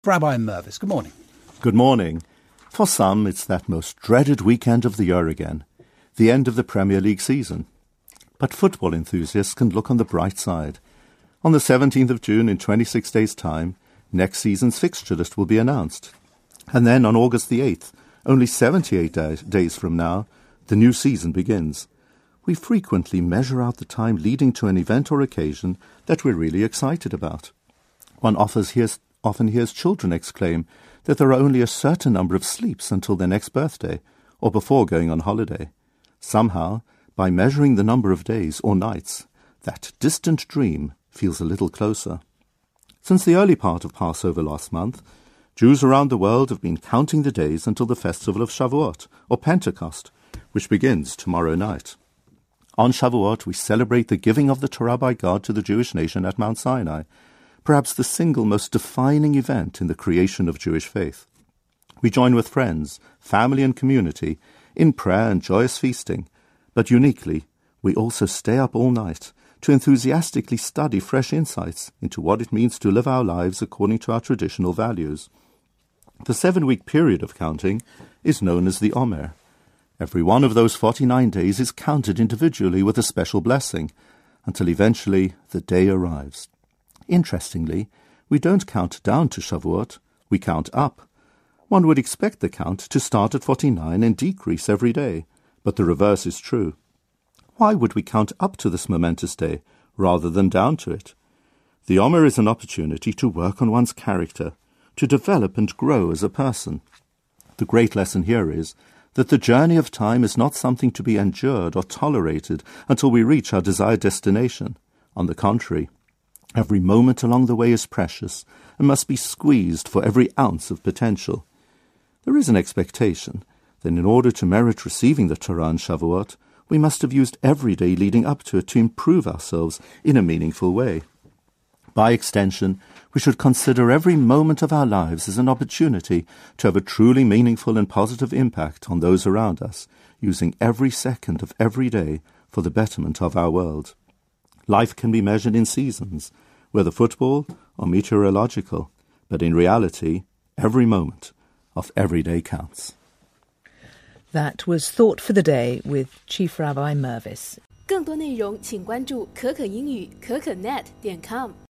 Rabbi Mervis, good morning. Good morning. For some, it's that most dreaded weekend of the year again, the end of the Premier League season. But football enthusiasts can look on the bright side. On the 17th of June, in 26 days' time, next season's fixture list will be announced. And then on August the 8th, only 78 days from now, the new season begins. We frequently measure out the time leading to an event or occasion that we're really excited about. One often hears children exclaim that there are only a certain number of sleeps until their next birthday or before going on holiday. Somehow, by measuring the number of days or nights, that distant dream feels a little closer. Since the early part of Passover last month, Jews around the world have been counting the days until the festival of Shavuot, or Pentecost, which begins tomorrow night. On Shavuot, we celebrate the giving of the Torah by God to the Jewish nation at Mount Sinai, perhaps the single most defining event in the creation of Jewish faith. We join with friends, family and community in prayer and joyous feasting, but uniquely, we also stay up all night to enthusiastically study fresh insights into what it means to live our lives according to our traditional values. The 7-week period of counting is known as the Omer. Every one of those 49 days is counted individually with a special blessing, until eventually the day arrives. Interestingly, we don't count down to Shavuot, we count up. One would expect the count to start at 49 and decrease every day, but the reverse is true. Why would we count up to this momentous day rather than down to it? The Omer is an opportunity to work on one's character, to develop and grow as a person. The great lesson here is that the journey of time is not something to be endured or tolerated until we reach our desired destination. On the contrary, every moment along the way is precious and must be squeezed for every ounce of potential. There is an expectation that in order to merit receiving the Torah on Shavuot, we must have used every day leading up to it to improve ourselves in a meaningful way. By extension, we should consider every moment of our lives as an opportunity to have a truly meaningful and positive impact on those around us, using every second of every day for the betterment of our world. Life can be measured in seasons, whether football or meteorological, but in reality, every moment of every day counts. That was Thought for the Day with Chief Rabbi Mervis. 更多内容请关注可可英语可可net.com